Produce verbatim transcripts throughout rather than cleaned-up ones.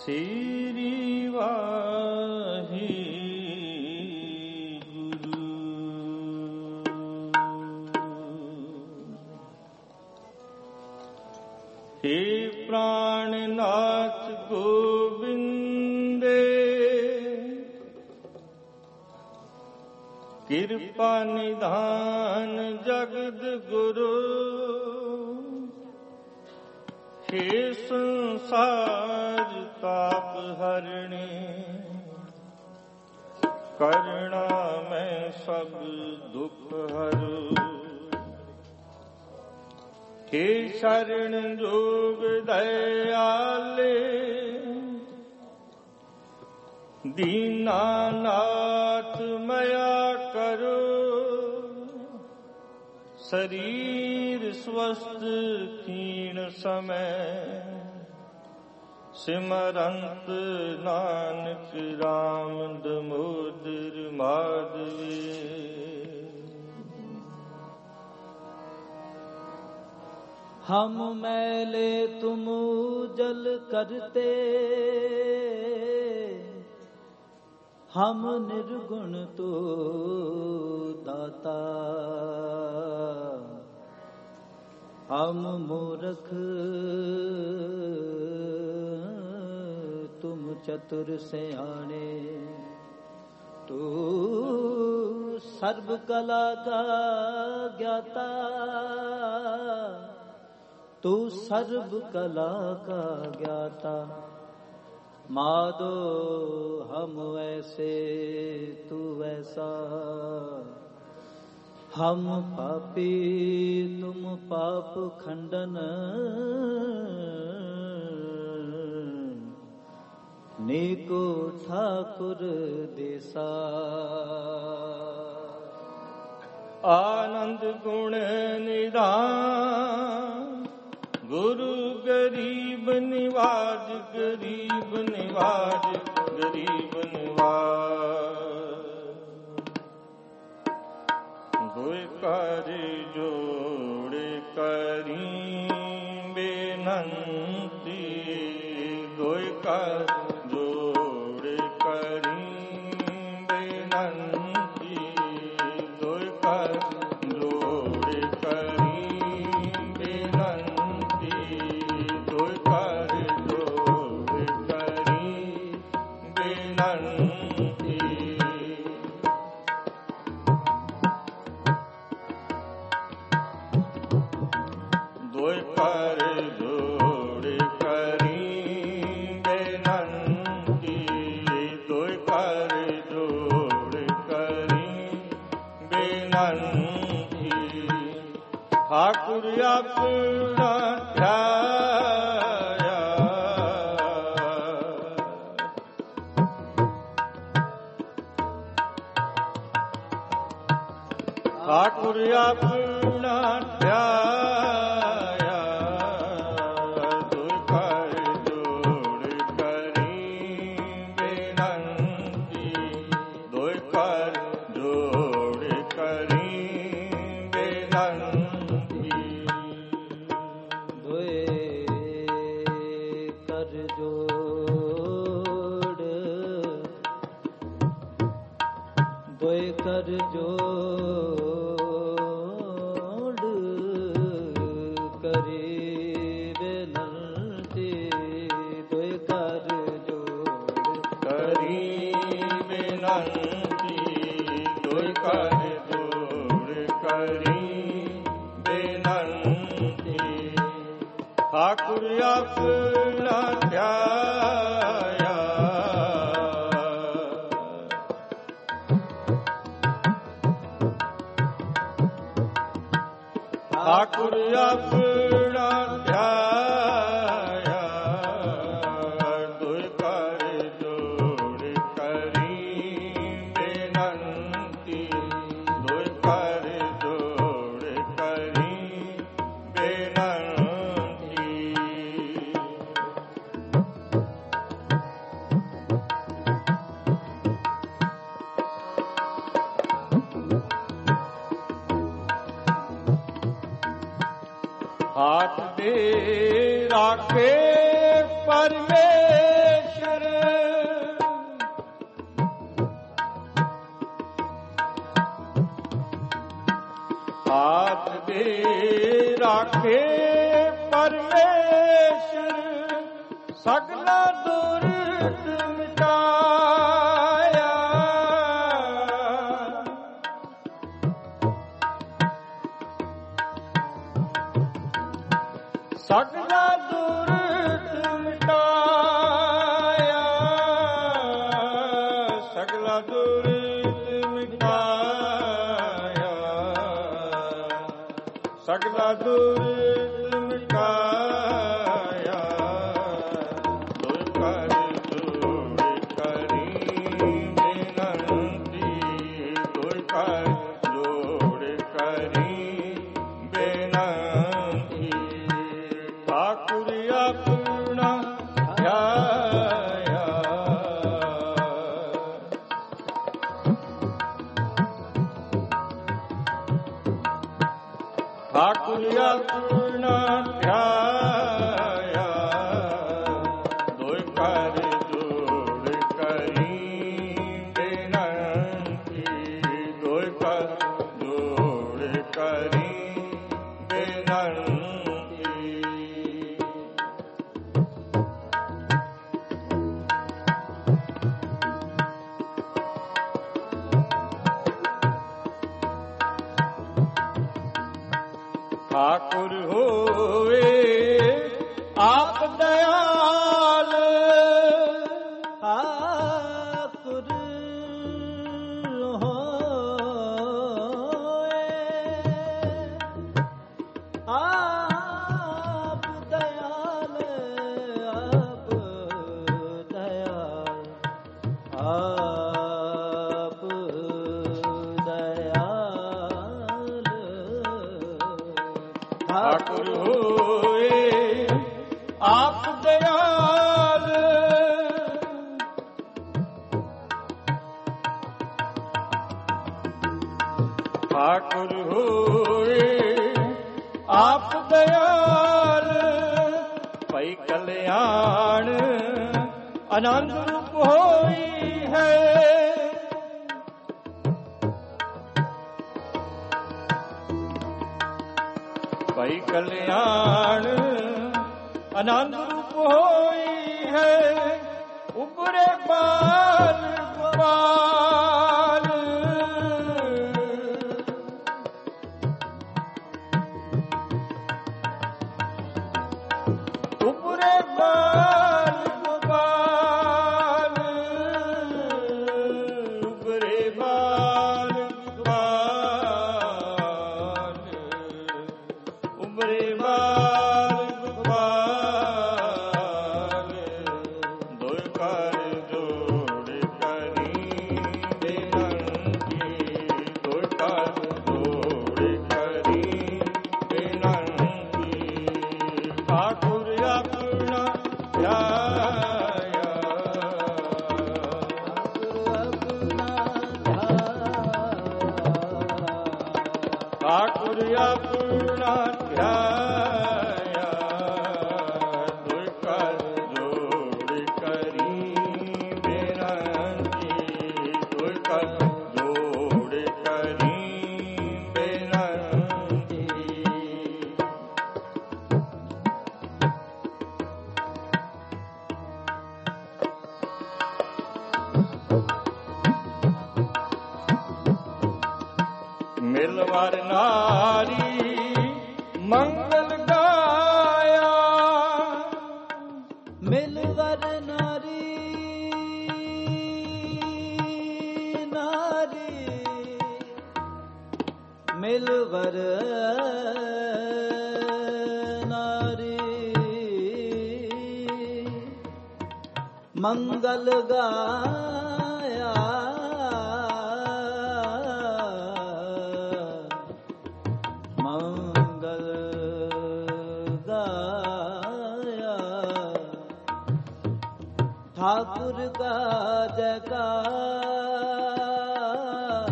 श्री वाहे गुरु। हे प्राणनाथ गोविंदे, कृपा निधान जगद गुरु। हे संसार ताप हरणे, करुणा में सब दुख हरु। हे शरण जोग दयाले, दीनानाथ मया करो। शरीर स्वस्थ क्षीण समय, सिमरंत नानक राम दामोदर माधवे। हम मैले तुम जल करते, हम निर्गुण तो दाता। हम मूर्ख तुम चतुर सयाने। तू सर्व कला का ज्ञाता, तू सर्व कला का ज्ञाता। माधो हम ऐसे तू ऐसा, हम पापी तुम पाप खंडन। नीको ठाकुर देसा। आनंद गुण निधान, गुरु गरीब निवाज, गरीब निवाज, गरीब निवाज। दुई कर जोड़े करी बेनंती, दुई कर जोड़े करी बेनंती, दुई कर जोड़े करी बेनंती, दुई कर जोड़े करी बेनंती। दुई कर जोड़े करी बेनंती, दुई कर जोड़े करी बेनंती। ठाकुर अपना ध्याया, ठाकुर अपना ध्याया। दुई कर जोड़ करी बेनंती, दुई कर जोड़ करी बेनंती। दुए कर जोड़, दुए कर जोड़ करी बेनंती। दुए कर जोड़ करी बेनंती, दुई कर जोड़ करी बेनंती। ठाकुर अपना ध्याया, ठाकुर अपना ध्याया। दुई कर जोड़ करी बेनंती, दुई कर जोड़ करी बेनंती। हाथ दे राखे परमेश्वर, सगला दुरित मिटाया सगला दुरित मिटाया सगला दुरित मिटाया सगला दुरित मिटाया दुई कर जोड़ करी बेनंती दुई कर जोड़ करी बेनंती ठाकुर अपना ध्याया ठाकुर अपना ध्याया दुई कर जोड़ करी बेनंती दुई कर जोड़ करी बेनंती ठाकुर होए आप दयाल ठाकुर होए आप दयाल आप दयाल आप दयाल ठाकुर होए आप दयाल ठाकुर होए आप दयाल पई कल्याण आनंद रूप होई है पई कल्याण आनंद रूप होई है उबरे बाल गोपाल उबरे बाल गोपाल उबरे बाल गोपाल उबरे बाल गोपाल दुई कर जोड़ करी बेनंती दुई कर जोड़ करी बेनंती ठाकुर अपना ध्याया ठाकुर अपना ध्याया दुई कर जोड़ करी बेनंती दुई कर जोड़ करी बेनंती मिलवर नारी मंगल गाया मिलवर नारी नारी मिलवर नारी मंगल गाया मंगल गाया ठाकुर का जयकार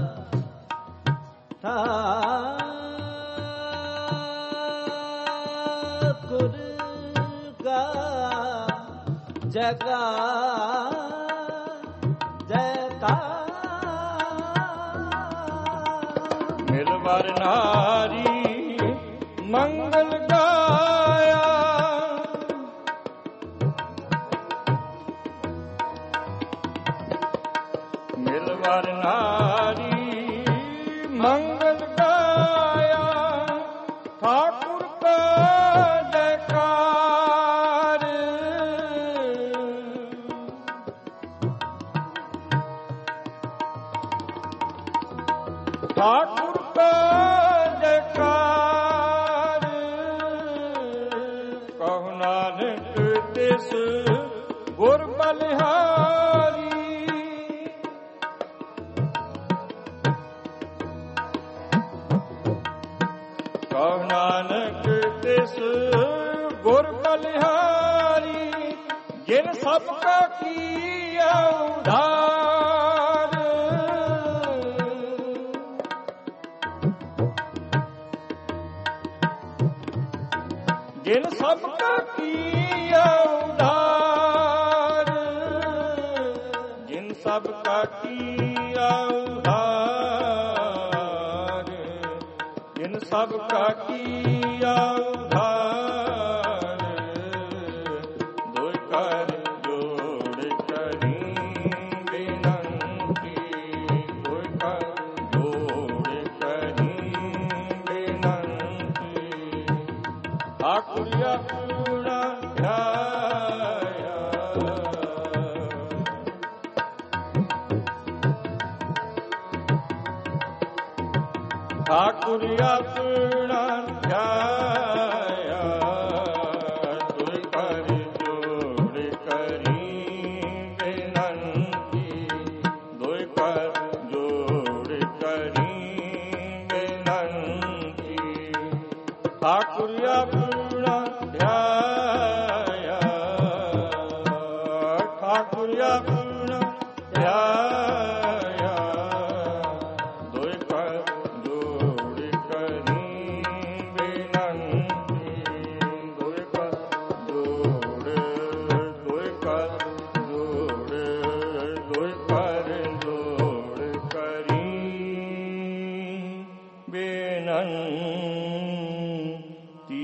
ठाकुर का जयकार जयकार मिलवर नारी मंगल गाया मिलवार नारी मंगल गाया ठाकुर का जयकार ठाकुर का जयकार कहु नानक तिस गुर बलिहारी कहु नानक तिस गुर बलिहारी जिन सबका किया उधार जिन सबका किया उधार जिन सबका किया उधार जिन सबका किया उधार दो कर जोड़ करी विनंती दो कर जोड़ करी विनंती ठाकुर पूर्ण ध्याया ठाकुर पूर्ण ध्याया दुई कर जोड़ करी विनंती दुई कर जोड़ करी विनंती ठाकुर पूर्ण ध्याया ठाकुर पूर्ण ध्याया दुई कर जोड़ करी विनंती दुई कर जोड़ दुई कर जोड़ दुई कर जोड़ करी विनंती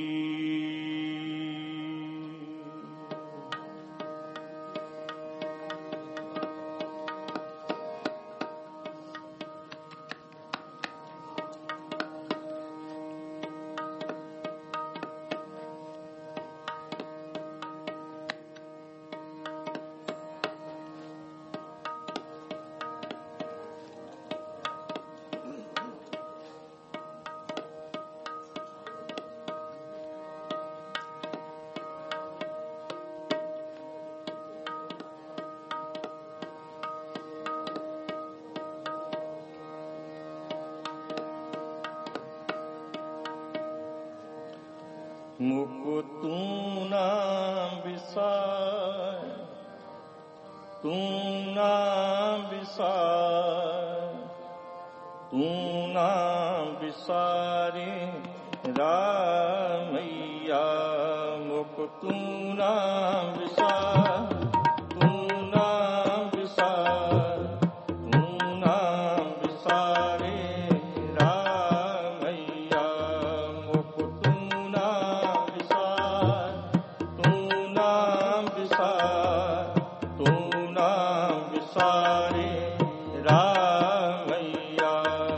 मुकु तू ना विसार तू ना विसार तू ना विसारे रामैया मुकु तू ना विसार तू ना विसार तू ना विसारे रामैया मुकु तू ना विसार तू ना विसार तू ना विसारे रामैया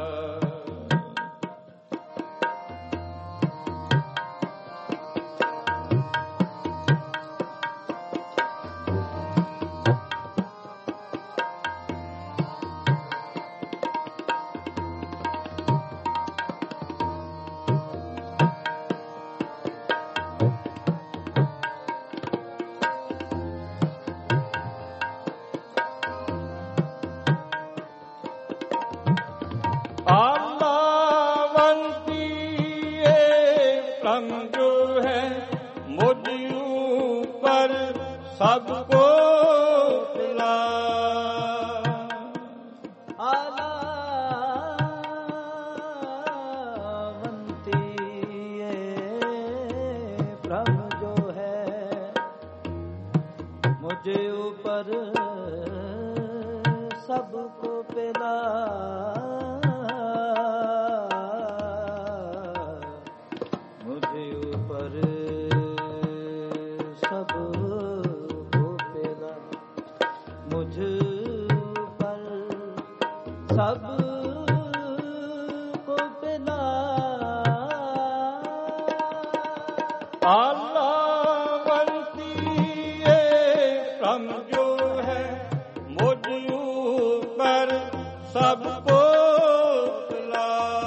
आलावंती ये प्लम जो है मुझ ऊपर सबको पिला आलावंती ये ब्रह्म जो है मुझे ऊपर सबको पिला मुझे ऊपर सबको पिला मुझ पर ਸਭ ਕੋ ਪਿਲਾ ਆਲਾ ਵੰਤੀਏ ਪ੍ਰਮ ਜੋ ਹੈ ਮੁਝ ਉਪਰ ਸਭ ਕੋ ਪਿਲਾ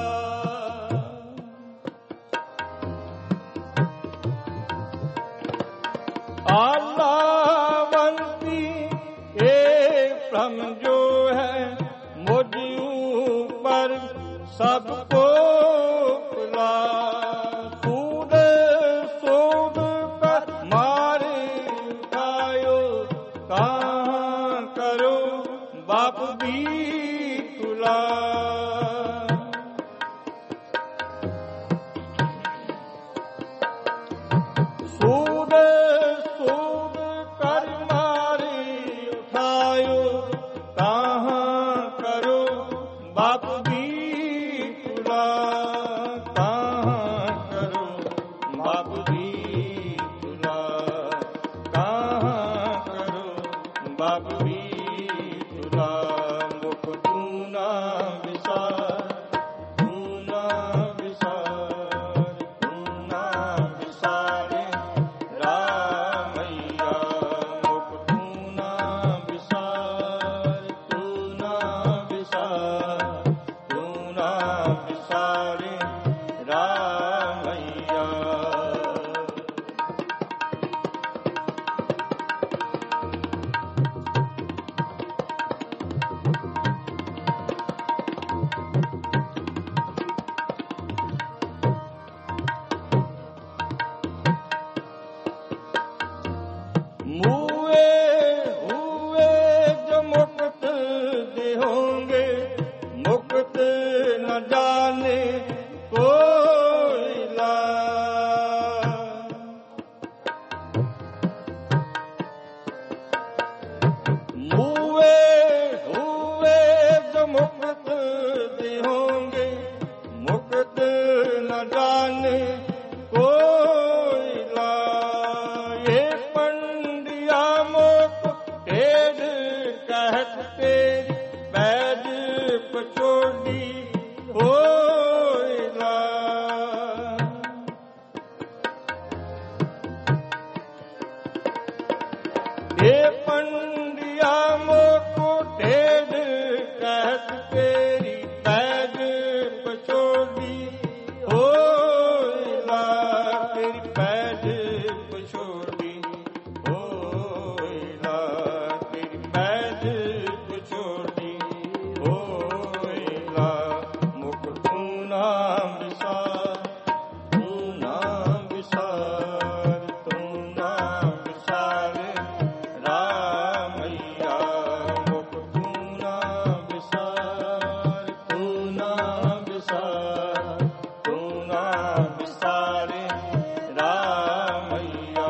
ਆਲਾ ਵੰਤੀ ਏ ਪ੍ਰਮ ਜੋ ਹੈ ਮੁਝ ਉਪਰ ਸਭ ਕੋ ਪਿਲਾ ਸੂਦ ਸੂਦ ਕਰ ਮਾਰੇ ਖਾਇਓ ਕਹਾਂ ਕਰੋ ਬਾਪ ਵੀ ਤੁਲਾ ਸੂਦ ਸੂਦ ਕਰ ਮਾਰੇ ਉਠਾਇਓ ਕਹਾਂ ਕਰੋ ਬਾਪ ਵੀ ਤੁਲਾ ਕਹਾਂ ਕਰੋ ਬਾਪ ਵੀ ਤੁਲਾ ਕਹਾਂ ਕਰੋ ਬਾਪ ਵੀ ਤੁਲਾ ਮੁਖ ਤੂੰ ਨਾ ਵਿਸਾਰ ਤੂੰ ਨਾ ਵਿਸਾਰ ਤੂੰ ਨਾ ਵਿਸਾਰੇ ਰਾਮਈਆ ਮੁਖ ਤੂੰ ਨਾ ਵਿਸਾਰ ਤੂੰ ਨਾ ਵਿਸਾਰ ਤੂੰ ਨਾ ਵਿਸਾਰੇ ਰਾਮਈਆ ਮੂਏ ਹੂਏ ਜੋ ਮੁਕਤ ਦੇ ਹੋਂਗੇ ਮੁਕਤ ਨ ਜਾਣੇ ਕੋਈ ਲਾ ਮੂਏ ਹੂਏ ਜੋ ਮੁਕਤ ਦੇ ਹੋਂਗੇ ਮੁਕਤ ਨ ਜਾਣੇ ਕੋਈ ਲਾ ਇਹ ਪੰਡਿਆ ਮੁਖ ਢੇਡ ਕਹਿਤ ਤੇਰੀ ਬੈਜ ਪਛੋੜੀ ਹੋਈ ਲਾ ਇਹ ਪੰਡਿਆ ਮੁਖ ਢੇਡ ਕਹਿਤ ਤੇਰੀ ਬੈਜ ਪਛੋੜੀ ਹੋਈ ਲਾ ਤੇਰੀ ਬੈਜ ਪਛੋੜੀ ਹੋਈ ਲਾ ਤੇਰੀ ਬੈਜ ਪਛੋੜੀ ਹੋਈ ਲਾ ਮੁਖ ਤੂੰ ਨਾ ਵਿਸਾਰ ਤੂੰ ਨਾ ਵਿਸਾਰ ਤੂੰ ਨਾ ਵਿਸਾਰ ਰਾਮਈਆ ਮੁਖ ਤੂੰ ਨਾ ਵਿਸਾਰ ਤੂੰ ਨਾ ਵਿਸਾਰ ਤੂੰ ਨਾ ਵਿਸਾਰੇ ਰਾਮਈਆ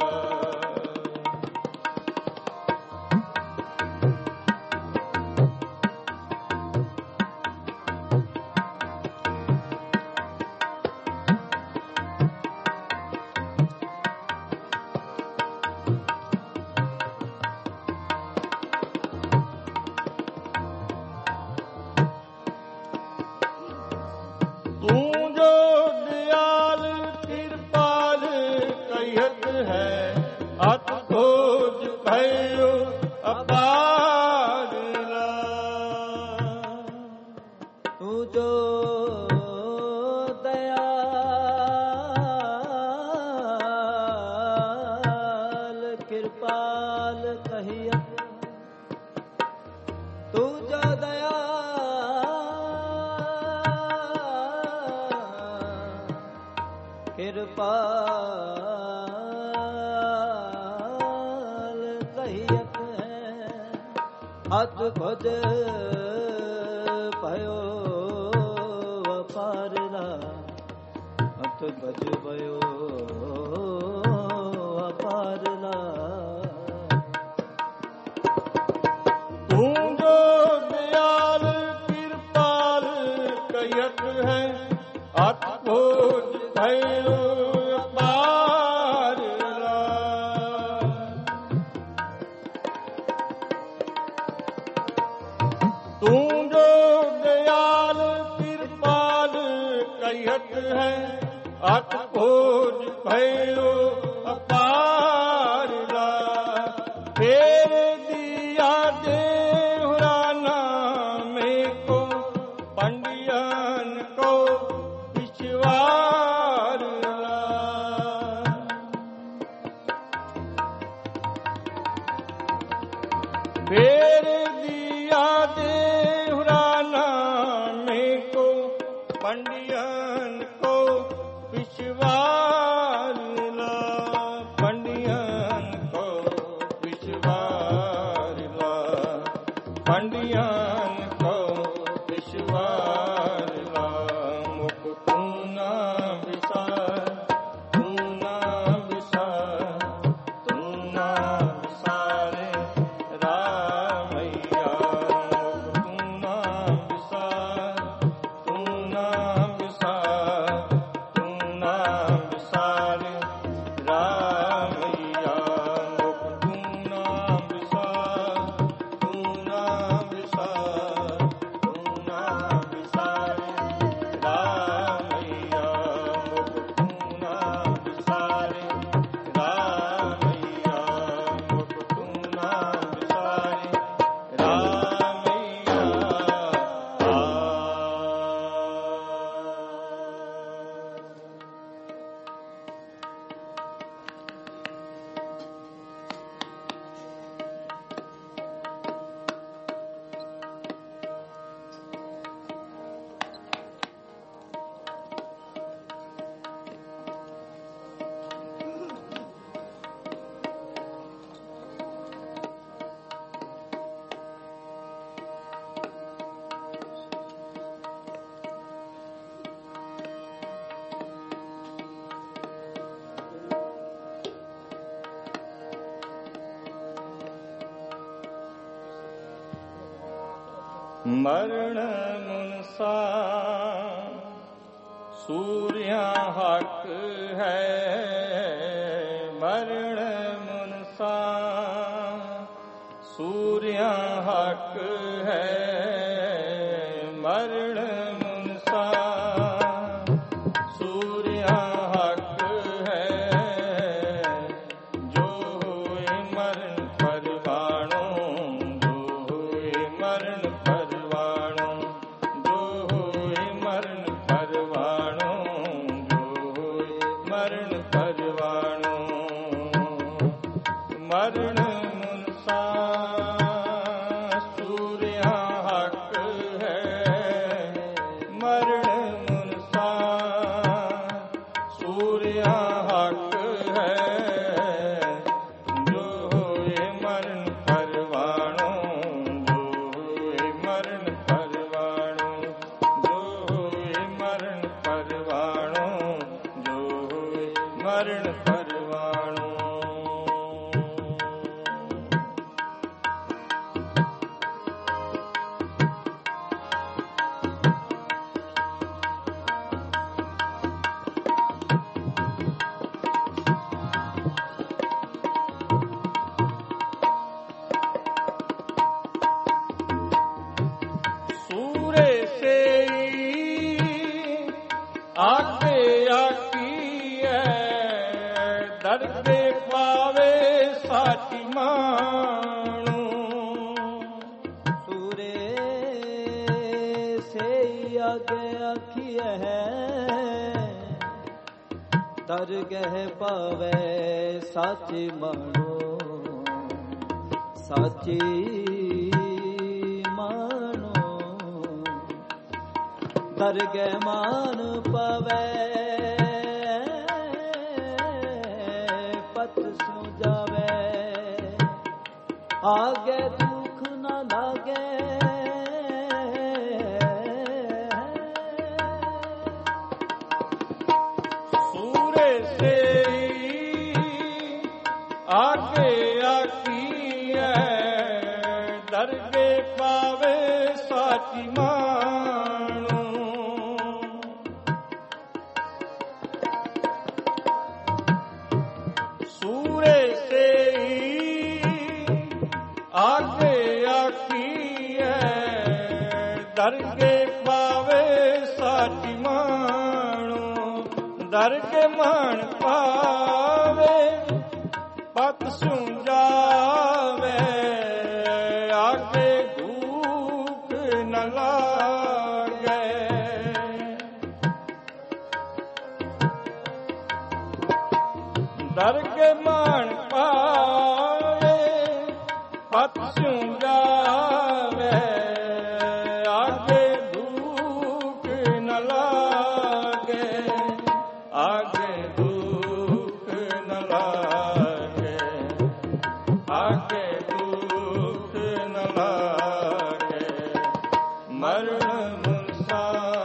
ਤੂੰ ਜੋ ਦਿਆਲ ਕਿਰਪਾਲ ਕਹਿਤ ਹੈ ਅਤ ਖੋਜ ਭਇਓ ਅਪਾਰ ਲਾ ਤੂੰ ਜੋ ਦਇਆਲ ਕਿਰਪਾਲ ਕਹੀਆ ਤੂੰ ਜੋ ਦਇਆ ਕਿਰਪਾਲ ਕਹੀਤ ਹੈ ਅਤ ਖੁਦ ਭਇਓ ਅਪਾਰਨਾ ਅਤ ਭਜ ਭਇਓ ਅਪਾਰਨਾ ਤੂੰ ਜੋ ਦਿਆਲ ਕਿਰਪਾਲ ਕਹਿਤ ਹੈ ਅਤ ਖੋਜ ਭਇਓ ਅਪਾਰ ਲਾ ਤੂੰ ਜੋ कहियत है अत खोज भयो अपार ला फेर दिया देहुराना में को पंडियन को पिछवार ला फेर दिया देहुराना में को पंडियन को पिछवार ला पंडियन को पिछवार ला पंडियन को पिछवार ला मुख तूना विसार तूना विसार तूना विसारे रामैया मुख तूना विसार तूना विसार तूना विसारे रामैया मुख तूना विसार तूना विसार तूना विसारे रामैया मुख तूना विसारे रामैया मुख तूना विसारे रामैया मरण मुनसा सूर्या हक है मरण मुनसा सूर्या हक है मरण मुनसा सूर्या हक है जो हुए मरण परवाणो जो हुए मरण परवाणो जो हुए मरण परवाणो जो हुए मरण परवाणो मरण मुनसा सूर्या हक है मरण मुनसा सूर्या हक है जो हुए मरण परवाणो जो हुए मरण परवाणो जो हुए मरण परवाणो जो हुए मरण परवाणो सूरे से आगे आकी है दर्दे पावे साची माणू सूरे से आगे आखी है दरगह पावे साची मानो साची मानो दरगह मान पावे पत सो जावे आगे दुख न लागे सूरे से आगे आकी है दरगे पावे साची माणू सूरे से आगे आकी है दरगे पावे साची माणू ਦਰਗੇ ਮਾਣ ਪਾਵੇ ਪਤ ਸੁ ਜਾਵੇ ਆਗੇ ਭੂਖ ਨ ਲਾਗੇ ਦਰਗੇ ਮਾਣ ਪਾਵੇ ਪਤ ਸੁ ਜਾਵੇ ਆਗੇ ਭੂਖ ਨ ਲਾਗੇ ਆਗੇ ਭੂਖ ਨ ਲਾਗੇ ਆਗੇ ਭੂਖ ਨ ਲਾਗੇ ਮਰਨ ਮੁਨਸਾ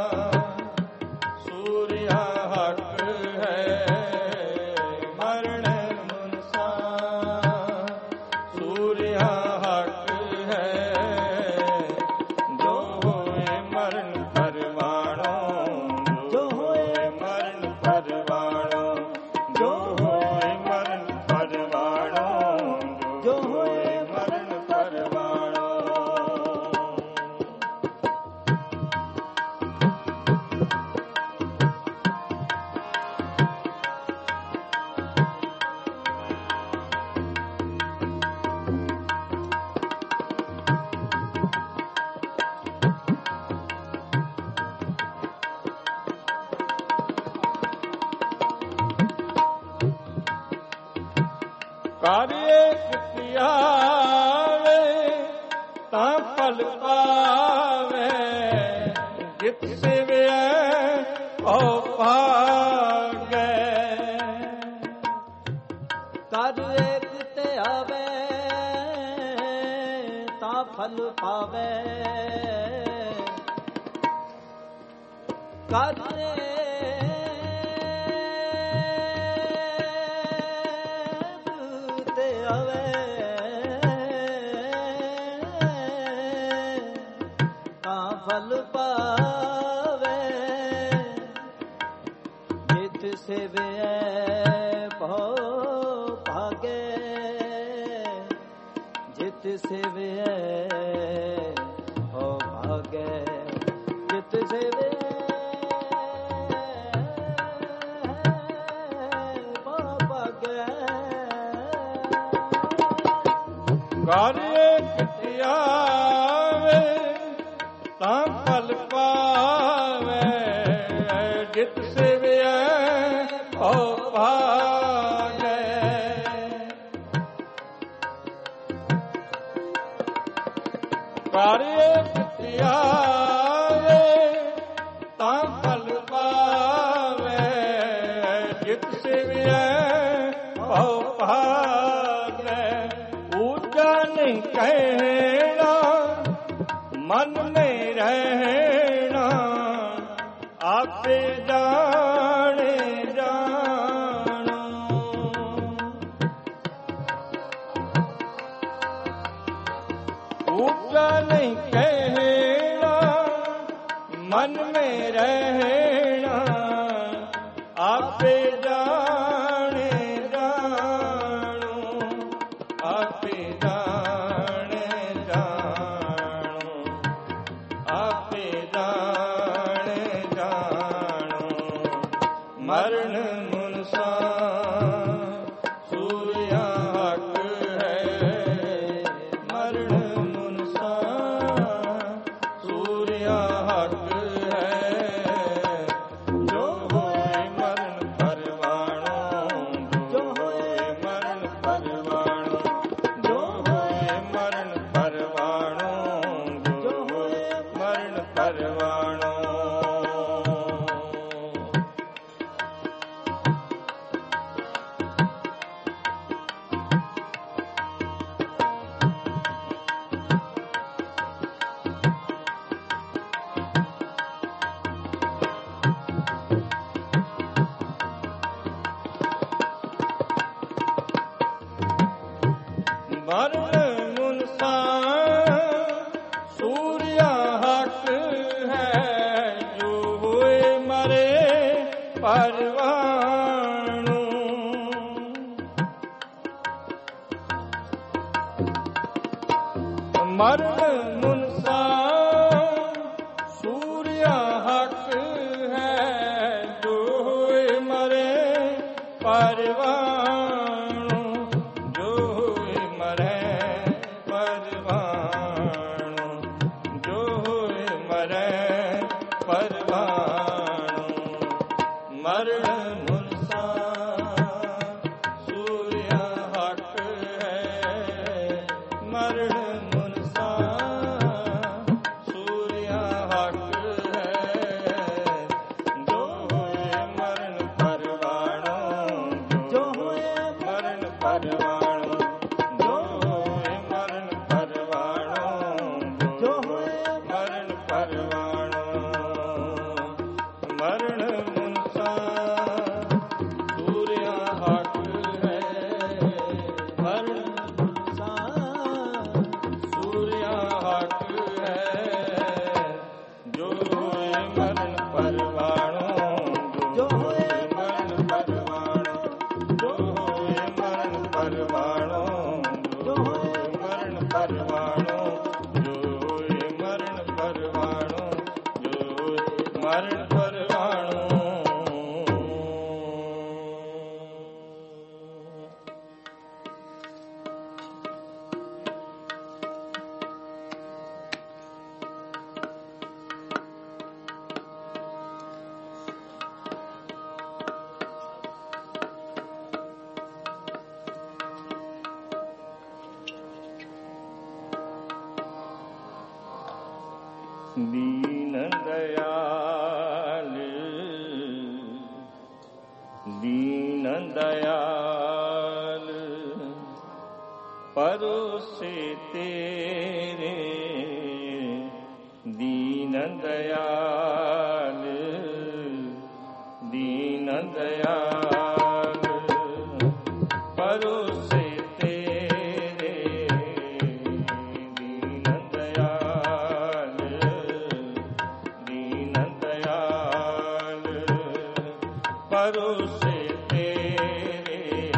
ਸੂਰਿਆ ਹੱਕ ਹੈ ਮਰਨ ਮੁਨਸਾ ਸੂਰਿਆ ਹੱਕ ਹੈ ਜੋ ਹੋਏ ਮਰਨ ਪਰਵਾਣੋ ਜੋ ਹੋਏ ਮਰਨ ਪਰਵਾਣੋ ਜੋ ਹੋਏ ਮਰਨ ਪਰਵਾਣੋ ਜੋ ਹੋਏ ਮਰਨ ਪਰਵਾਣੋ ਕਾਰਿਏ ਕੀਤਿਆ ਵੇ ਤਾਂ ਫਲ ਪਾਵੇ ਜਿਤ ਸੇਵਿਐ ਓ ਭਾਗੈ ਕਰ ਏਕ ਤੇ ਆਵੇ ਤਾਂ ਫਲ ਪਾਵੇ ਕਰ ਏਕ ਤੇ ਆਵੇ ਤਾਂ ਫਲ ਪਾਵੇ ਜਿਤ ਸੇਵਿਐ ਭਉ ਭਾਗੇ ਜਿਤ ਸੇਵਿਐ ਭਉ ਭਾਗੇ ਜਿਤ ਸੇਵਿਐ ਭਉ ਭਾਗੇ ਕਾਰਿਏ ਕੀਤਿਆ ਵੇ ਤਾਂ ਫਲ ਪਾਵੇ ਜਿਤ ਸੇਵਿਐ ਓ ਭਾਗੈ ਕਾਰਿਏ ਕੀਤਿਆ ਵੇ ਤਾਂ ਫਲ ਪਾਵੇ ਜਿਤ ਸੇਵਿਐ ਓ ਭਾਗੈ ਊਚਾ ਨਹੀਂ ਕਹਿਣਾ ਮਨ ਮੇ ਰਹਿਣਾ ਆਪੇ ਜਾਣੇ ਜਾਣੋ ਉੱਚਾ ਨਹੀਂ ਕਹਿਣਾ ਮਨ ਮੇ ਰਹਿਣਾ ਆਪੇ ਜਾਣੇ ਜਾਣੋ ਆਪੇ ਜਾਣੇ ਜਾਣੋ ਆਪੇ ਜਾਣੇ ਜਾਣੋ ਮਰਨ ਮੁਨਸਾ ਸੂਰਿਆ ਹੱਕ ਹੈ ਮਰਨ ਮੁਨਸਾ ਸੂਰਿਆ ਹੱਕ ਹੈ ਜੋ ਹੋਏ ਮਰਨ ਪਰਵਾਣੋ ਜੋ ਹੋਏ ਮਰਨ ਪਰਵਾਣੋ ਜੋ ਹੋਏ ਮਰਨ ਪਰਵਾਣੋ ਜੋ ਹੋਏ ਮਰਨ ਪਰਵਾਣੋ ਮਰਨ ਮੁਨਸਾ ਸੂਰਿਆ ਹੱਕ ਹੈ ਜੋ ਹੋਏ ਮਰੇ ਪਰਵਾਣੋ ਮਰਨ ਮੁਨਸਾ ਸੂਰਿਆ ਹੱਕ ਹੈ ਜੋ ਹੋਏ ਮਰੇ मरण मुनसा सूर्या हक है जो होए मरण परवाणो जो होए मरण परवाणो जो होए मरण परवाणो जो होए मरण परवाणो मरण मुनसा सूर्या हक है मरण सा सूर्या हक है जो होए मरण परवाणो जो होए मरण परवाणो जो होए मरण परवाणो जो होए मरण परवाणो जो होए मरण परवाणो जो होए मरण परवाणो दीन दयाल दीन दयाल परोसे तेरे दीन दयाल दीन दयाल परोसे तेरे दीन दयाल दीन दयाल परोसे तेरे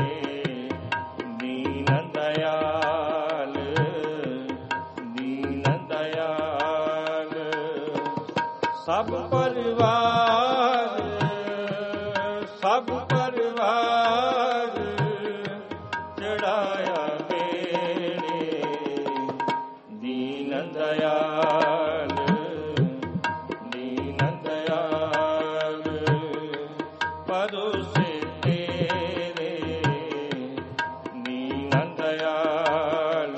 दीन दयाल दीन दयाल सब परिवार सब परिवार चढ़ाया बेड़े दीन दयाल दीन दयाल परोसे तेरे दीन दयाल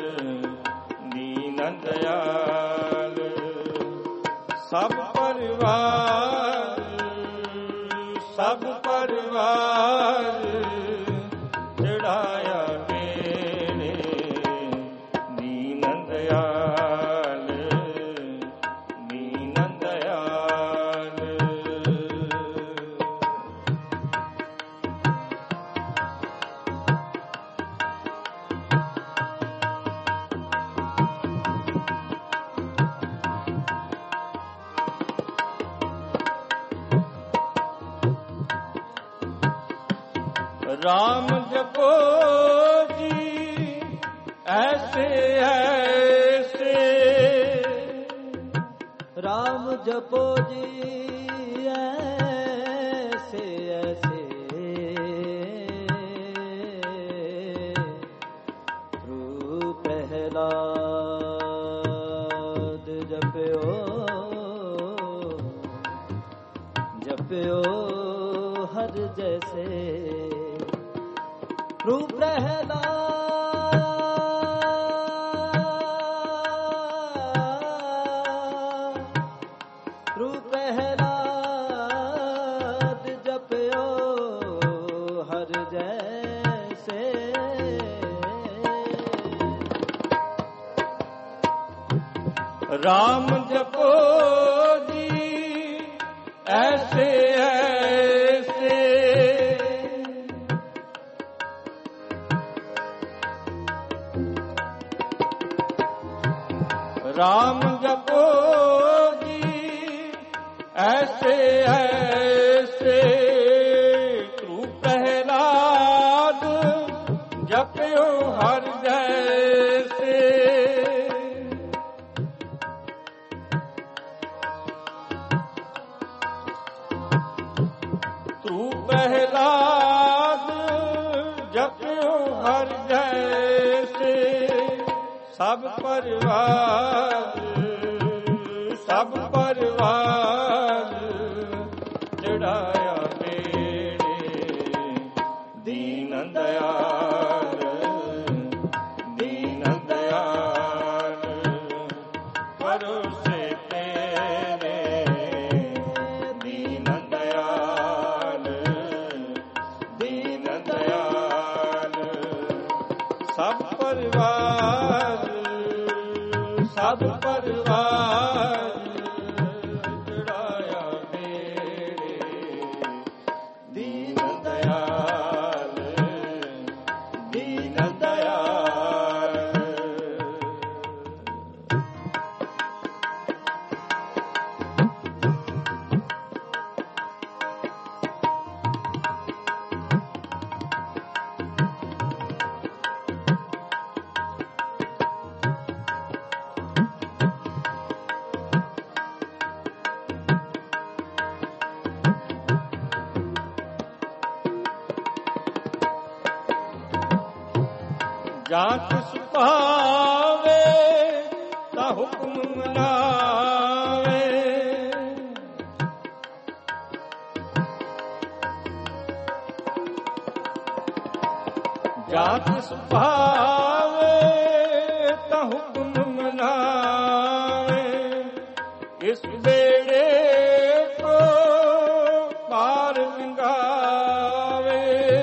दीन दयाल सब परिवार सब परिवार चढ़ाया बेड़े दीन दयाल दीन दयाल राम जपो जी ऐसे ऐसे राम जपो जी ऐसे ऐसे रू प्रहलाद जप्यो जप्यो हर जैसे रू प्रहलाद रू प्रहलाद जप्यो हर जैसे राम जपो जी ऐसे ऐसे राम जपो जी ऐसे ऐसे तू प्रहलाद जपयो हर जैसे तू प्रहलाद जपयो हर जैसे सब परिवार सब परिवार चढ़ाया बेड़े दीन दयाल दीन दयाल ਸਭ ਪਰਿਵਾਰ ਚੜਾਇਆ ਮੇਰੇ ਦੀਨ ਦਇਆਲ ਦੀਨ ਦਇਆਲ। ਜਾਂ ਤਿਸ ਭਾਵੇ ਤਾ ਹੁਕਮ ਮਨਾਵੇ, ਜਾਂ ਤਿਸ ਭਾਵੇ ਤਾ ਹੁਕਮ ਮਨਾਵੇ। ਇਸ ਬੇੜੇ ਕੋ ਪਾਰ ਲੰਘਾਵੇ,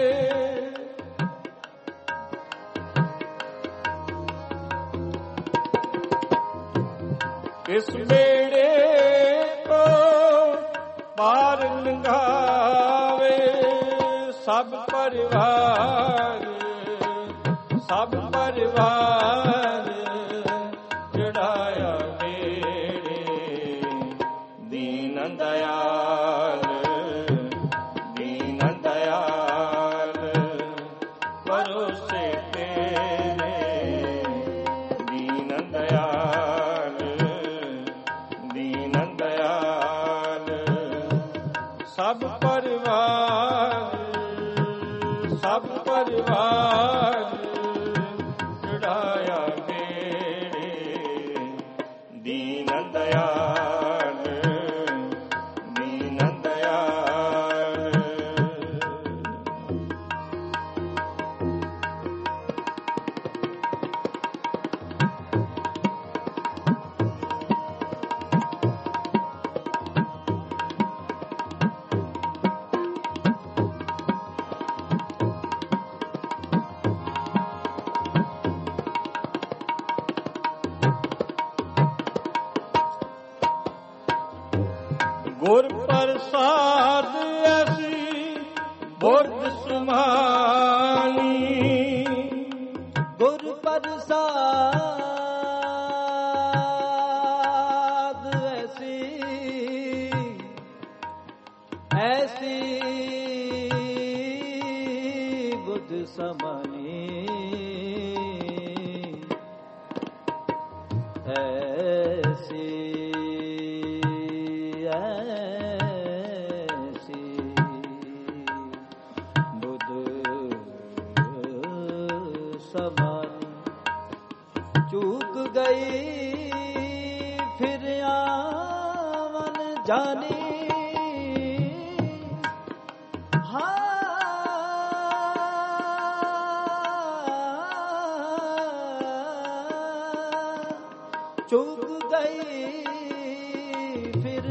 ਇਸ ਬੇੜੇ ਕੋ ਪਾਰ ਲੰਘਾਵੇ। ਸਭ ਪਰਿਵਾਰ ਸਭ ਪਰਿਵਾਰ ਚੜਾਇਆ ਮੇਰੇ ਦੀਨ ਦਇਆਲ ਦੀਨ ਦਇਆਲ। ਭਰੋਸੇ ਤੇਰੇ ਦੀਨ ਦਇਆਲ ਦੀਨ ਦਇਆਲ। ਸਭ ਪਰਿਵਾਰ ਸਭ ਪਰਿਵਾਰ ਚੜਾਇਆ ਮੇਰੇ ਦੀਨ ਦਇਆਲ ਦੀਨ ਦਇਆਲ। ਗੁਰ ਪ੍ਰਸਾਦ ਐਸੀ ਬੁੱਧ ਸੁਮਾਨੀ, ਗੁਰ ਪ੍ਰਸਾਦ ਐਸੀ ਐਸੀ ਬੁੱਧ ਸਮਾਨੀ, ਐਸੀ ਐਸੀ ਬੁੱਧ ਸਮਾਨੀ। ਚੂਕ ਗਈ ਫਿਰ ਆਵਨ ਜਾਨੀ, ਚੁੱਕ ਗਈ ਫਿਰ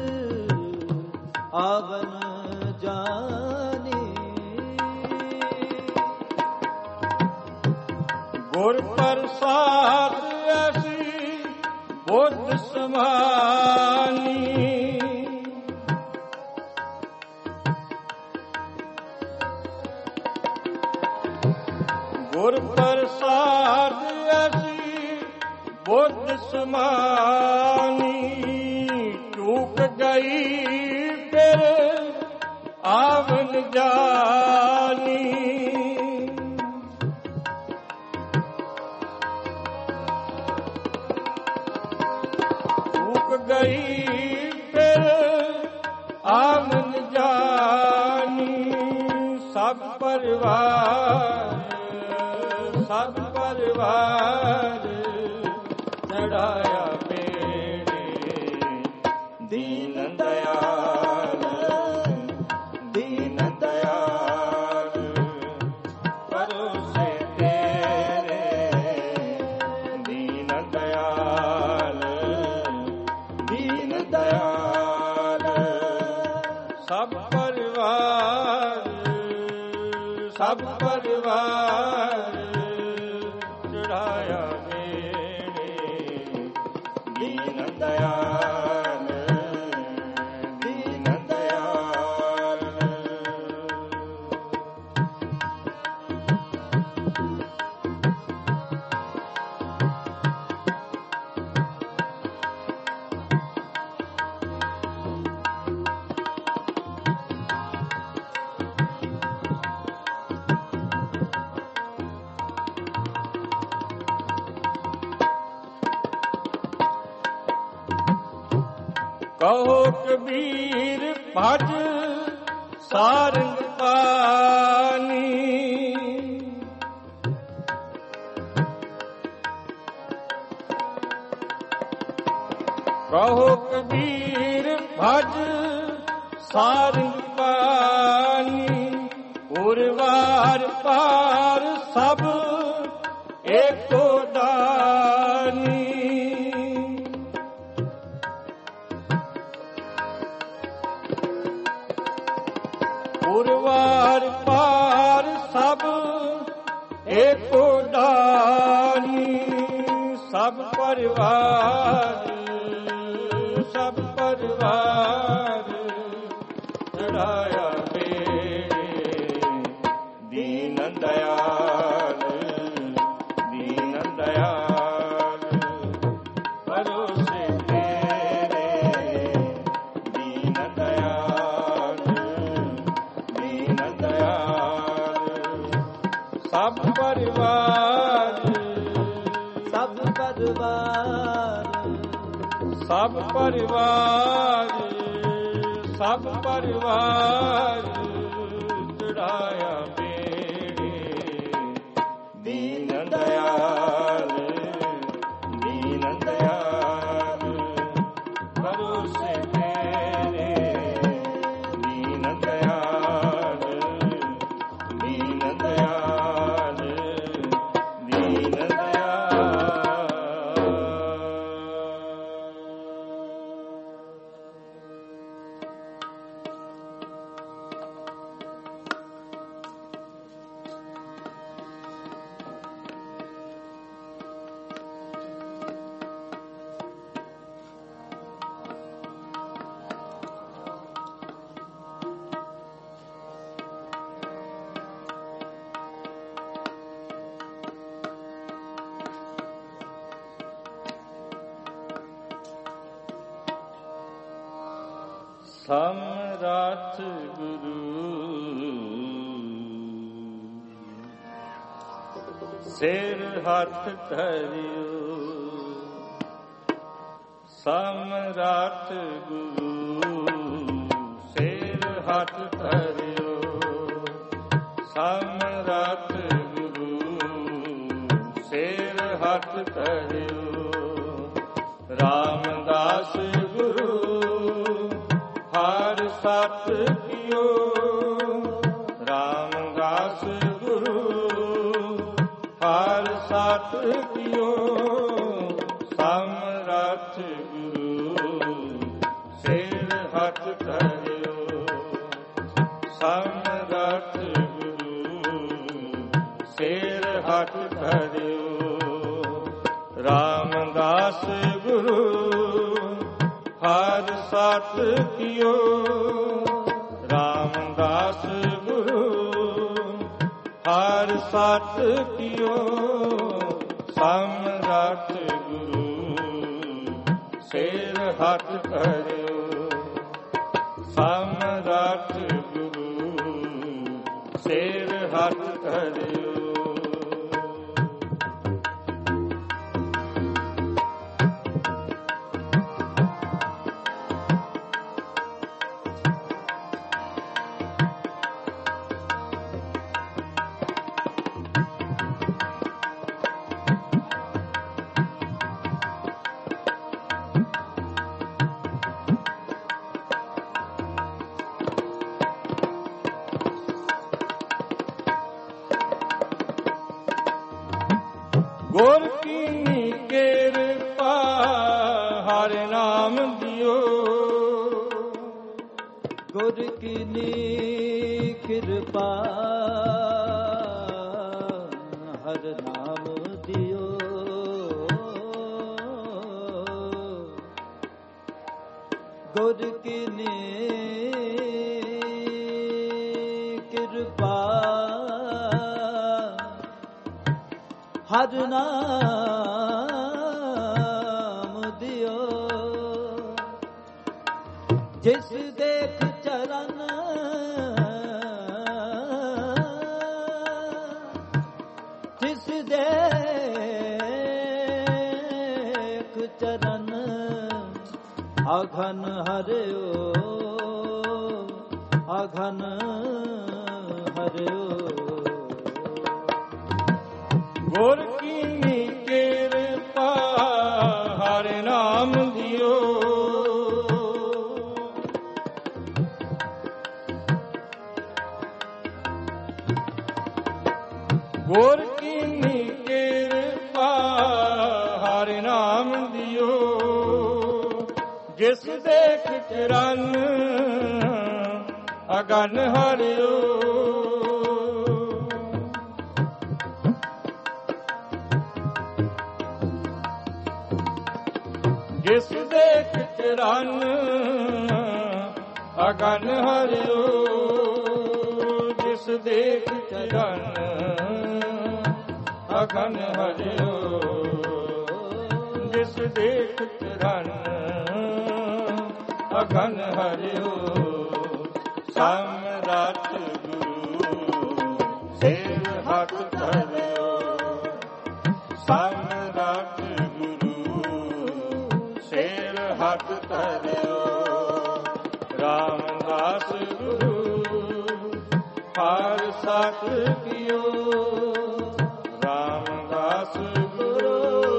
ਆਵਨ ਜਾਨੀ। ਗੁਰ ਪ੍ਰਸਾਦ ਐਸੀ ਬੁੱਧ ਸਮਾਨੀ, ਗੁਰ ਪ੍ਰਸਾਦ ਐਸੀ ਬੁੱਧ ਸਮਾਨੀ। ਚੂਕ ਗਈ ਫਿਰ ਆਵਨ ਜਾਨੀ, ਚੂਕ ਗਈ ਫਿਰ ਆਵਨ ਜਾਨੀ। ਸਭ ਪਰਿਵਾਰ ਸਭ ਪਰਿਵਾਰ ਚੜਾਇਆ ਮੇਰੇ ਦੀਨ ਦਇਆਲ ਦੀਨ ਦਇਆਲ। ਭਰੋਸੇ ਤੇਰੇ ਦੀਨ ਦਇਆਲ ਦੀਨ ਦਇਆਲ। ਸਭ ਪਰਿਵਾਰ ਸਭ ਪਰਿਵਾਰ ਚੜਾਇਆ ਮੇਰੇ ਦੀਨ ਦਇਆਲ ਦੀਨ ਦਇਆਲ। ਕਹੋ ਕਬੀਰ ਭਜ ਸਾਰੰਗ ਪਾਨੀ, ਕਹੋ ਕਬੀਰ ਭਜ ਸਾਰੰਗ ਪਾਨੀ, ਉਰਵਾਰ ਪਾਰ ਸਭ ਏਕੋ ਦਾਨੀ। ਉਰਵਾਰ ਪਾਰ ਸਭ ਏਕੋ ਦਾਨੀ, ਸਭ ਪਰਿਵਾਰ ਸਭ ਪਰਿਵਾਰ ਚੜਾਇਆ ਬੇੜੇ ਦੀਨ ਦਇਆਲ ਦੀਨ ਦਇਆਲ। ਭਰੋਸੇ ਤੇਰੇ ਦੀਨ ਦਇਆਲ ਦੀਨ ਦਇਆਲ। ਸਭ ਪਰਿਵਾਰ ਸਭ ਪਰਿਵਾਰ ਸਭ ਪਰਿਵਾਰ ਸਭ ਪਰਿਵਾਰ ਚੜਾਇਆ ਬੇੜੇ ਦੀਨ ਦਇਆਲ ਦੀਨ ਦਇਆਲ। ਭਰੋਸੇ ਤੇਰੇ ਦੀਨ ਦਇਆਲ ਦੀਨ ਦਇਆਲ ਦੀਨ ਦਇਆਲ। ਸਮਰੱਥ ਗੁਰੂ ਸਿਰ ਹੱਥ ਧਰਿਓ, ਸਮਰੱਥ ਗੁਰੂ ਸਿਰ ਹੱਥ ਧਰਿਓ, ਸਮਰੱਥ ਗੁਰੂ ਸਿਰ ਹੱਥ ਧਰਿਓ। ਰਾਮਦਾਸ ਗੁਰੂ ਹਰ ਸਤ ਕੀਓ, ਰਾਮਦਾਸ ਗੁਰੂ ਹਰ ਸਤ ਕੀਓ। ਸਮਰੱਥ ਗੁਰੂ ਸਿਰ ਹੱਥ ਧਰਿਓ, ਸਮਰੱਥ ਗੁਰੂ ਸਿਰ ਹੱਥ ਧਰਿਓ। ਰਾਮਦਾਸ ਗੁਰੂ ਹਰ ਸਤ ਕੀਓ, ਰਾਮਦਾਸ ਗੁਰੂ ਹਰ ਸਤ ਕੀਓ। ਸਮਰੱਥ ਗੁਰੂ ਸਿਰ ਹੱਥ ਧਰਿਓ, ਸਮਰੱਥ ਗੁਰੂ ਸਿਰ ਹੱਥ ਧਰਿਓ। ਗੁਰ ਕੀ ਕਿਰਪਾ ਹਰ ਨਾਮ ਦਿਓ, ਗੁਰ ਕੀ ਕਿਰਪਾ ਹਰ ਨਾਮ ਦਿਓ। ਗੁਰ ਕੀਨੀ ਕਿਰਪਾ ਹਰ ਨਾਮ ਦਿਓ ਜਿਸ ਦੇਖ ਚਰਨ ਜਿਸ ਦੇਖ ਚਰਨ ਅਘਨ ਹਰਿਓ ਅਘਨ ਹਰਿਓ ਗੁਰ ਕੀਨੀ ਕਿਰਪਾ ਹਰਿ ਨਾਮ ਦਿਓ ਗੁਰ ਕੀਨੀ ਕਿਰਪਾ ਹਰਿ ਨਾਮ ਦਿਓ ਜਿਸ ਦੇਖ ਚਰਨ ਅਗਨ ਹਰਿਓ ਜਿਸ ਦੇਖ ਚਰਨ ਅਗਨ ਹਰਿਓ ਜਿਸ ਦੇਖ ਚਰਨ ਅਗਨ ਹਰਿਓ ਜਿਸ ਦੇਖ ਚਰਨ ਅਗਨ ਹਰਿਓ ਸਮਰੱਥ ਗੁਰੂ ਸੇਵ ਹੱਥ ਧਰਿਓ ਸਮਰੱਥ ਗੁਰੂ ਸੇਵ ਹੱਥ ਧਰਿਓ ਰਾਮਦਾਸ ਗੁਰੂ ਹਰ ਸਤ ਕੀਓ ਰਾਮਦਾਸ ਗੁਰੂ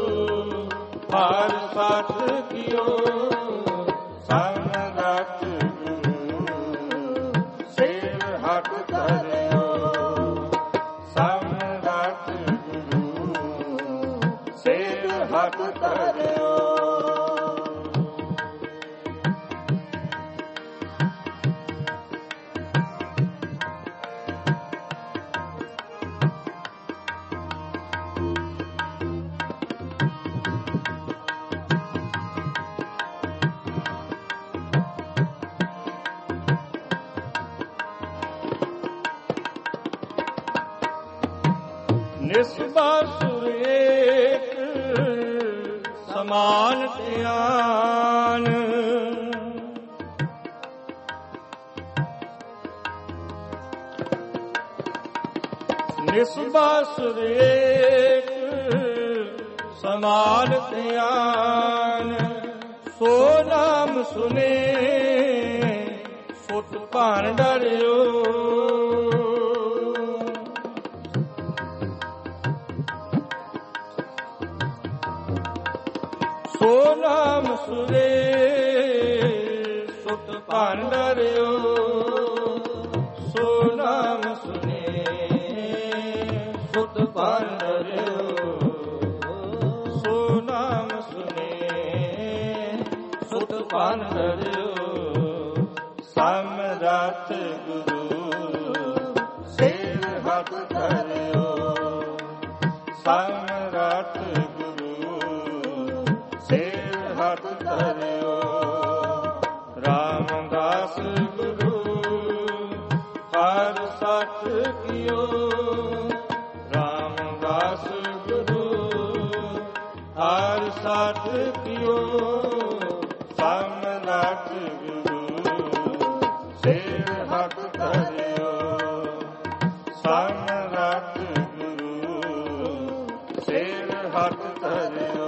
ਹਰ ਸਤ ਕੀਓ ਸਮਰੱਥ ਗੁਰੂ ਸੇਵ ਹੱਥ ਧਰਿਓ ਸਮਰੱਥ ਗੁਰੂ ਸੇਵ ਹੱਥ ਧਰਿਓ ਨਿਸਬਾਸੁਰ ਏਕ ਸਮਾਨ ਧਿਆਨ ਨਿਸਬਾਸੁਰ ਏਕ ਸਮਾਨ ਧਿਆਨ ਸੋ ਨਾਮ ਸੁਨੇ ਸੁਤ ਭਾਨ ਡਰਿਓ ਸੋ ਨਾਮ ਸੁਰੇ ਸੁਤ ਭਾਨ ਡਰਿਓ ਸੋ ਨਾਮ ਸੁਨੇ ਸੁਤ ਭਾਨ ਡਰਿਓ ਸੋ ਨਾਮ ਸੁਨੇ ਸੁਤ ਭਾਨ ਡਰਿਓ ਸਮਰੱਥ ਗੁਰੂ ਸੇਵ ਹੱਥ ਧਰਿਓ ਸਮਰੱਥ ਹੱਥ ਧਰਿਓ ਰਾਮਦਾਸ ਗੁਰੂ ਹਰ ਸਤ ਕੀਓ ਰਾਮਦਾਸ ਗੁਰੂ ਹਰ ਸਤ ਕੀਓ ਸਮਰੱਥ ਗੁਰੂ ਸੇਵ ਹੱਥ ਧਰਿਓ ਸਮਰੱਥ ਗੁਰੂ ਸੇਵ ਹੱਥ ਧਰਿਓ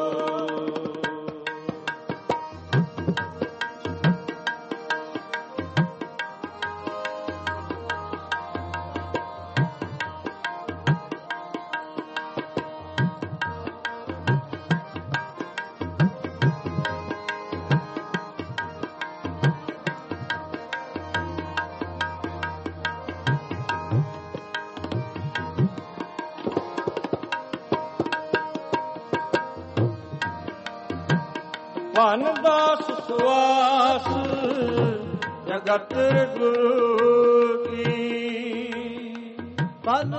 ਧਨ ਦਾਸ ਸੁਆਸ ਜਗਤ ਗੁਰੂ ਕੀ ਧਨ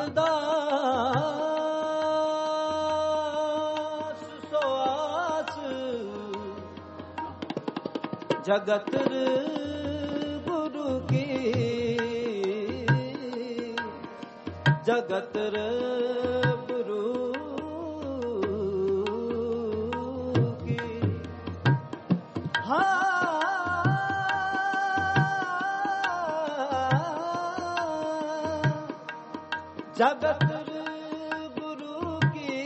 ਦਾਸ ਸੁਆਸ ਜਗਤ ਗੁਰੂ ਕੀ ਜਗਤ ਗੁਰੂ ਕੀ ਹਾਂ ਜਗਤ ਗੁਰੂ ਕੀ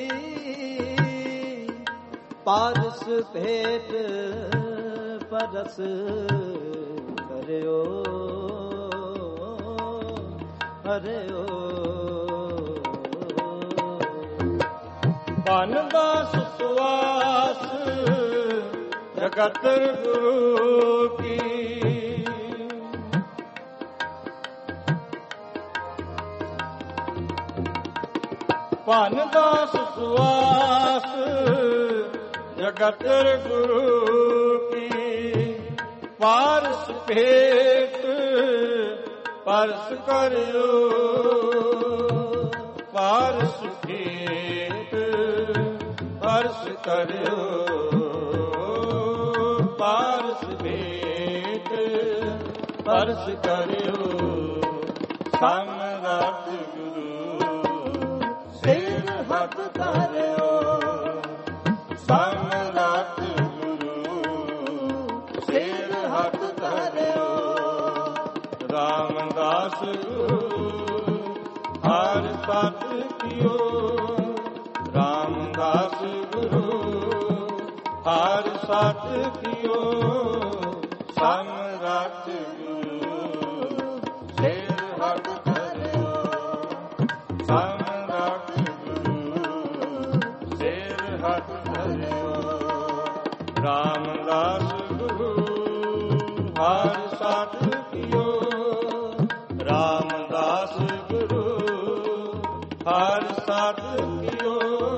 ਪਾਰਸ ਭੇਟ ਪਰਸ ਕਰਿਓ ਹਰਿਓ ਬਨ ਦਾਸ ਸੁਆਸ ਜਗਤ ਗੁਰੂ ਕੀ ਬਨ ਦਾਸ ਸੁਆਸ ਜਗਤ ਗੁਰੂ ਕੀ ਪਾਰਸ ਭੇਟ ਪਰਸ ਕਰਿਓ ਪਾਰਸ ਭੇਟ ਪਰਸ ਕਰਿਓ ਪਾਰਸ ਭੇਟ ਪਰਸ ਕਰਿਓ ਸਮਰੱਥ ਗੁਰੂ ਸਿਰ ਹੱਥ ਧਰਿਓ ਸਮਰੱਥ ਗੁਰੂ ਸਿਰ ਹੱਥ ਧਰਿਓ ਰਾਮਦਾਸ ਗੁਰੂ ਹਰ ਸਤ ਕੀਓ ਰਾਮਦਾਸ ਗੁਰੂ ਹਰ ਸਤ ਕੀਓ ਸਮਰੱਥ ਗੁਰੂ ਸਿਰ ਹੱਥ ਧਰਿਓ ਸਮਰੱਥ ਗੁਰੂ ਸਿਰ ਹੱਥ ਧਰਿਓ ਰਾਮਦਾਸ ਗੁਰੂ ਹਰ ਸਤ ਕੀਓ ਰਾਮਦਾਸ ਗੁਰੂ ਹਰ ਸਤ ਕੀਓ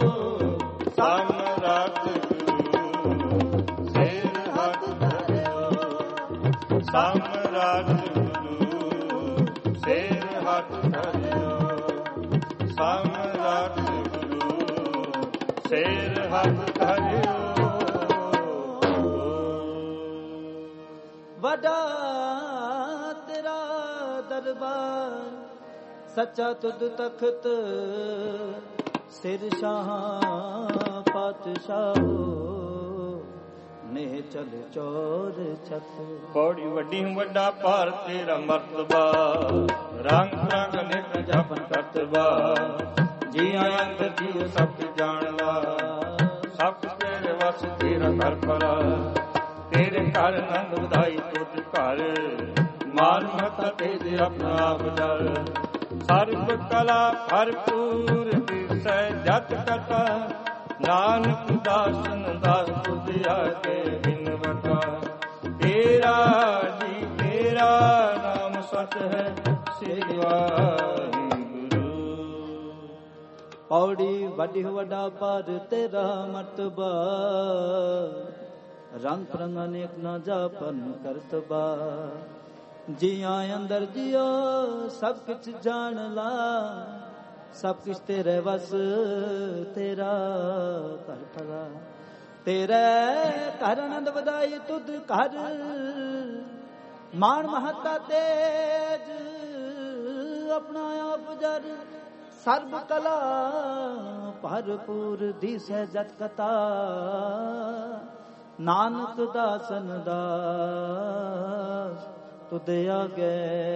ਸਮਰੱਥ ਗੁਰੂ ਸਿਰ ਹੱਥ ਧਰਿਓ ਸਮਰੱਥ ਗੁਰੂ ਸਿਰ ਹੱਥ ਧਰਿਓ ਸਮਰੱਥ ਗੁਰੂ ਸਿਰ ਹੱਥ ਧਰਿਓ ਵੱਡਾ ਤੇਰਾ ਦਰਬਾਰ ਸੱਚਾ ਤੁਧ ਤਖਤ ਸਿਰ ਸ਼ਾਹ ਪਾਤਸ਼ਾਹ ਨੇ ਚਲ ਚੋਰ ਛਤ ਬੜੀ ਵੱਡੀ ਵੱਡਾ ਭਾਰ ਤੇਰਾ ਮਰਤਬਾ ਰੰਗ ਰੰਗ ਨਿਕ ਜਪਨ ਕਰਤਬਾ ਜੀ ਆਇੰਦ ਜੀ ਸਭ ਜਾਣ ਲਾ ਸਭ ਤੇਰੇ ਵਸ ਤੇਰਾ ਕਰ ਭਲਾ ਤੇਰੇ ਘਰ ਨੰਦ ਵਧਾਈ ਤੁਧ ਘਰ ਮਾਨ ਮਤ ਤੇਰੇ ਆਪਣਾ ਆਪ ਜਲ ਸਰਬ ਕਲਾ ਭਰਪੂਰ ਦਿਸੈ ਜਤ ਕਥਾ ਨਾਨਕ ਦਾਸਨ ਦਾਸ ਤੁਧ ਆਗੇ ਬਿਨ ਵਟਾ ਤੇਰਾ ਜੀ ਤੇਰਾ ਨਾਮ ਸਤ ਹੈ ਸ੍ਰੀ ਵਾਹਿਗੁਰੂ ਪੌੜੀ ਵੱਡੀ ਵੱਡਾ ਪਰ ਤੇਰਾ ਮਰਤਬਾ ਰੰਗ ਰੰਗ ਅਨੇਕ ਨਾ ਜਾਪਨ ਕਰਤਬਾ ਜੀਆਂ ਅੰਦਰ ਜਿਓ ਸਭ ਕੁਛ ਜਾਣ ਲਾ ਸਭ ਕੁਛ ਤੇਰੇ ਵਸ ਤੇਰਾ ਘਰ ਭਲਾ ਤੇਰੇ ਘਰ ਆਨੰਦ ਵਧਾਈ ਤੁਧ ਘਰ ਮਾਨ ਮਹੱਤਾ ਤੇਜ ਆਪਣਾ ਆਪ ਜਰ ਸਰਬ ਕਲਾ ਭਰਪੂਰ ਦਿਸੈ ਜਤ ਕਥਾ ਨਾਨਕ ਦਾਸਨ ਦਾਸ ਤੁਧ ਆਗੇ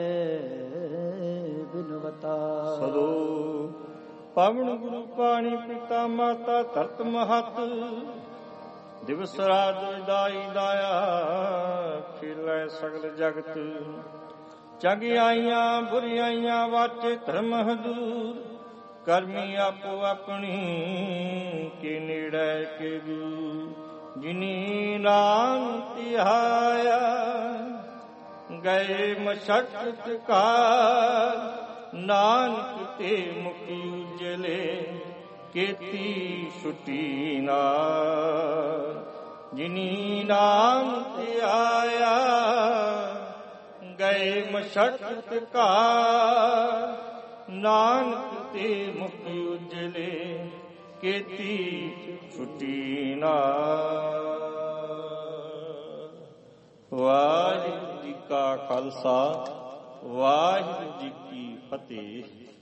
ਬਿਨਵਤਾ ਸਦੋ ਪਵਨ ਗੁਰੂ ਪਾਣੀ ਪਿਤਾ ਮਾਤਾ ਧਰਤ ਮਹਤ ਦਿਵਸ ਰਾਤ ਦਾਈ ਦਾਇਆ ਖਿਲੈ ਸਗਲ ਜਗਤ ਚੰਗਿਆਈਆਂ ਬੁਰੀਆਈਆਂ ਵਾਚੇ ਧਰਮ ਹਦੂਰ ਕਰਮੀ ਆਪੋ ਆਪਣੀ ਕੀ ਨੇੜੇ ਕੇ ਗੁਰੂ ਜਿਨੀ ਨਾਮ ਧਿਆਇਆ ਗਏ ਮਸ਼ਕਤ ਕਾਲ ਨਾਨਕ ਤੇ ਮੁਕਤੀ ਉਜਲੇ ਕੀਤੀ ਛੁਟੀ ਨਾਲ ਜਿਨੀ ਨਾਮ ਧਿਆਇਆ ਗਏ ਮਸ਼ਕਤ ਕਾਲ ਨਾਨਕ ਤੇ ਮੁਕਤੀ ਉਜਲੇ ਕੀਤੀ ਛੁਟੀ ਨਾਲ ਵਾਹਿਗੁਰੂ ਜੀ ਕਾ ਖਾਲਸਾ ਵਾਹਿਗੁਰੂ ਜੀ ਕੀ ਫਤਿਹ।